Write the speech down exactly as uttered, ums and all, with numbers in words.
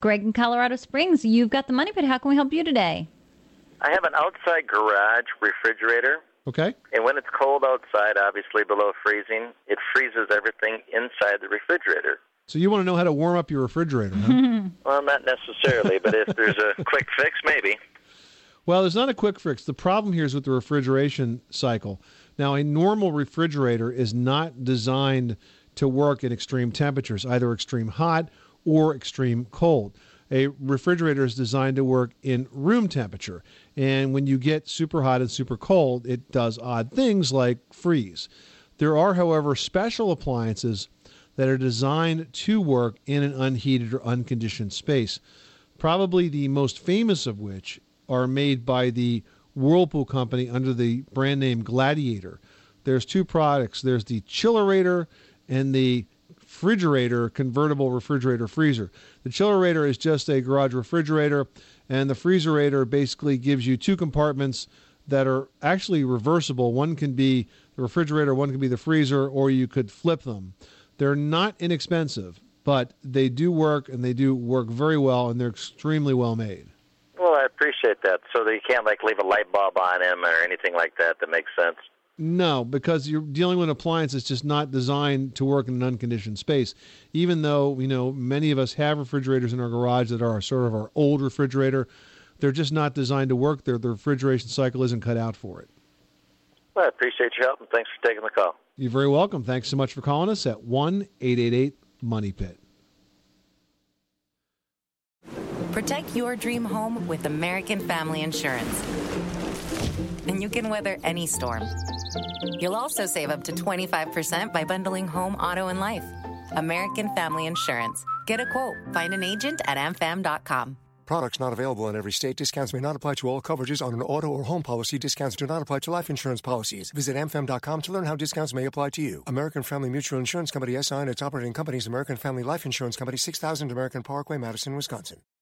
Greg in Colorado Springs. You've got the Money Pit. How can we help you today? I have an outside garage refrigerator. Okay. And when it's cold outside, obviously below freezing, it freezes everything inside the refrigerator. So you want to know how to warm up your refrigerator, huh? Well, not necessarily, but if there's a quick fix, maybe. Well, there's not a quick fix. The problem here is with the refrigeration cycle. Now, a normal refrigerator is not designed to work at extreme temperatures, either extreme hot or extreme cold. A refrigerator is designed to work in room temperature. And when you get super hot and super cold, it does odd things like freeze. There are, however, special appliances that are designed to work in an unheated or unconditioned space. Probably the most famous of which are made by the Whirlpool company under the brand name Gladiator. There's two products. There's the Chillerator and the Frigerator, convertible refrigerator freezer. The Chillerator is just a garage refrigerator, and the Freezerator basically gives you two compartments that are actually reversible. One can be the refrigerator, one can be the freezer, or you could flip them. They're not inexpensive, but they do work, and they do work very well, and they're extremely well made. Well, I appreciate that. So that you can't, like, leave a light bulb on him or anything like that that makes sense? No, because you're dealing with an appliance that's just not designed to work in an unconditioned space. Even though, you know, many of us have refrigerators in our garage that are sort of our old refrigerator, they're just not designed to work there. The refrigeration cycle isn't cut out for it. Well, I appreciate your help, and thanks for taking the call. You're very welcome. Thanks so much for calling us at one eight eight eight Money Pit. Protect your dream home with American Family Insurance. And you can weather any storm. You'll also save up to twenty-five percent by bundling home, auto, and life. American Family Insurance. Get a quote. Find an agent at am fam dot com. Products not available in every state. Discounts may not apply to all coverages on an auto or home policy. Discounts do not apply to life insurance policies. Visit am fam dot com to learn how discounts may apply to you. American Family Mutual Insurance Company, S I and its operating companies, American Family Life Insurance Company, six thousand American Parkway, Madison, Wisconsin.